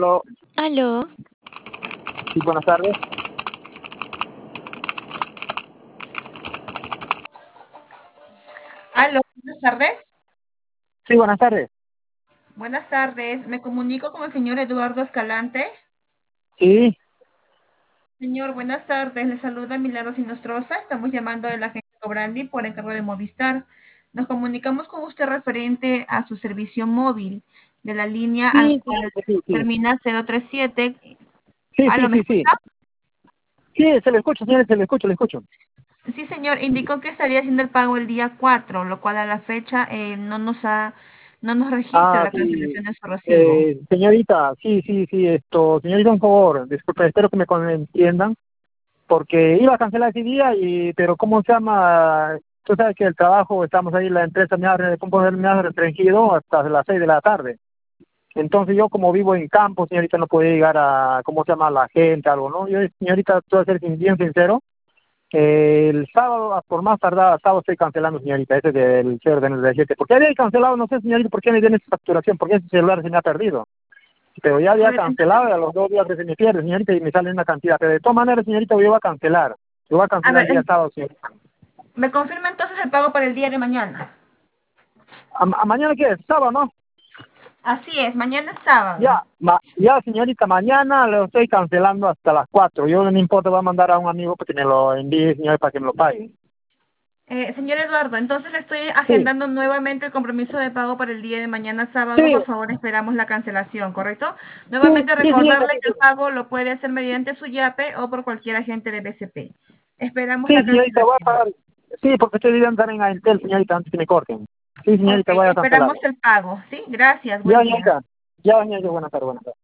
Aló, Aló, sí, buenas tardes. Aló, buenas tardes. Sí, buenas tardes. Buenas tardes. Me comunico con el señor Eduardo Escalante. Sí, Señor, buenas tardes. Le saluda Milagros Inostroza. Estamos llamando de la agencia Cobrandi por encargo de Movistar. Nos comunicamos con usted referente a su servicio móvil de la línea al sí, cual sí, sí, termina 037. sí, sí, ¿Aló, me sí, sí. escucha? Sí, se le escucha, señores, se le escucha, le escucho. Sí, señor. Indicó que estaría haciendo el pago el día 4, lo cual a la fecha no nos registra Ah, la sí, cancelación de su recibo. señorita, sí, sí, sí, señorita, un favor, disculpe, espero que me entiendan, porque iba a cancelar ese día, pero ¿cómo se llama? Tú sabes que el trabajo, estamos ahí, la empresa me ha restringido hasta las 6 de la tarde. Entonces yo como vivo en campo, señorita, no puedo llegar a, ¿cómo se llama? La gente, algo, ¿no? Yo, señorita, tú a ser bien sincero, el sábado, por más tardar, sábado estoy cancelando, señorita, ese del cierre de las 7. ¿Por qué había cancelado? No sé, señorita, ¿por qué me viene esa facturación? ¿Por qué ese celular se me ha perdido? Pero ya A había ver, entonces, cancelado y a los 2 días se me pierde, señorita, y me sale una cantidad. Pero de todas maneras, señorita, yo voy a cancelar. Yo voy a a cancelar ver, el día sábado, señorita. me confirma entonces el pago para el día de mañana. ¿Mañana qué es? Sábado, ¿no? Así es, mañana es sábado. Ya, señorita, mañana lo estoy cancelando hasta las 4. Yo no me importa, voy a mandar a un amigo para que me lo envíe, señor, para que me lo pague. Señor Eduardo, entonces le estoy Sí, agendando nuevamente el compromiso de pago para el día de mañana sábado. sí, Por favor, esperamos la cancelación, ¿correcto? sí, Nuevamente sí, señorita, recordarle sí, que el pago lo puede hacer mediante su YAPE o por cualquier agente de BCP. Esperamos sí, la señorita, voy a cancelación. pagar. Sí, porque estoy viviendo también a Intel, señorita, antes que me corten. Sí, Ok, señorita, voy a cancelar. esperamos el pago. Sí, gracias, Ya, buen día. señorita, ya, señorita, buenas tardes, buenas tardes.